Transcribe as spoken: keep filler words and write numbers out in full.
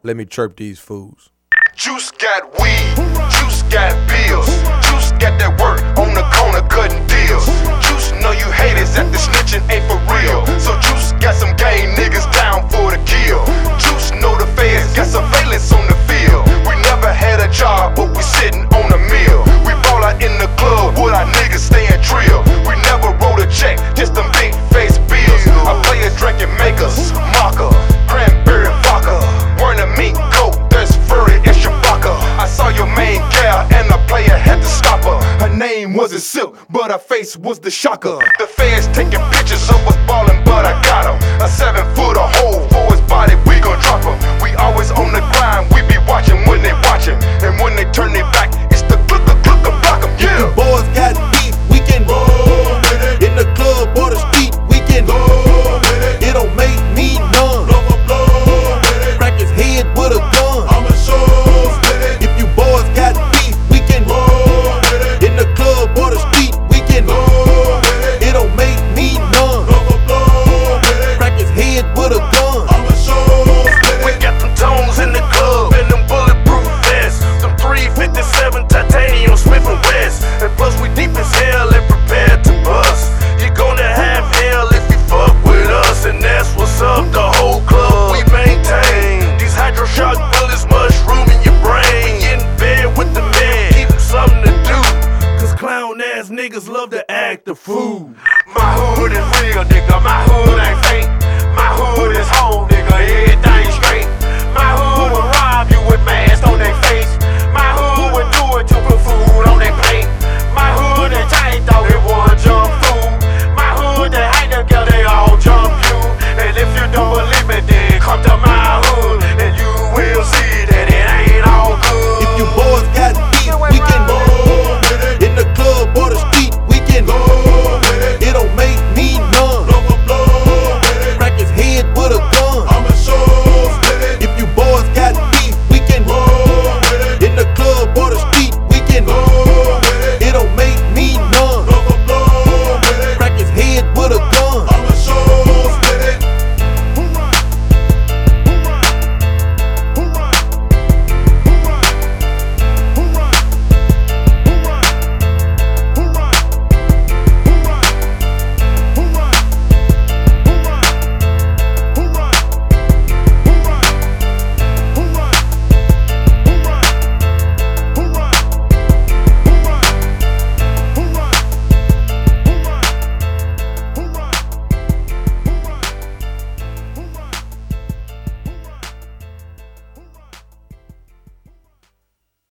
Let me chirp these fools. Juice got weed, Juice got bills, Juice got that work on the corner cutting deals. Juice know you haters that the snitching ain't for real, so Juice got some gang niggas down for the kill. Juice know the feds got surveillance on the field. We never had a job, but we sitting on a meal. We ball out in the club with our niggas staying trill. We never wrote a check, just them big face bills. I play a drinking makers, marker, cranberry vodka, wearing a mink coat that's furry as Chewbacca. I saw your main gal and the player had to stop her. Her name wasn't Silk, but her face was the shocker. The feds taking pictures of us ballin', but I got him. A seven footer hole for his body, we gon' drop him. We always on the grind, we be watching when they watchin', and when they turn their back, it's the clicker, clicker, block 'em, yeah. The boys got beef, we can roll with it. In the club or the street, we can roll with it. It don't make me none. Blow, blow, blow with it. Crack his head with a gun. I'ma show with it. If you boys got beef, we can roll with it. In the club or the street, we can roll with it. It don't make me none. Blow, blow, blow with it. Crack his head with a gun. I'ma show with it. We got them tones in the club and them bulletproof vests, them three fifty-seven titanium Smith and West, and plus we deep as hell and prepared to bust. You're gonna have hell if you fuck with us, and that's what's up. The whole club we maintain. These hydroshock bullets mushroom in your brain. We in bed with the man, keep 'em something to do, cause clown ass niggas love to act the fool. My hood is real, nigga.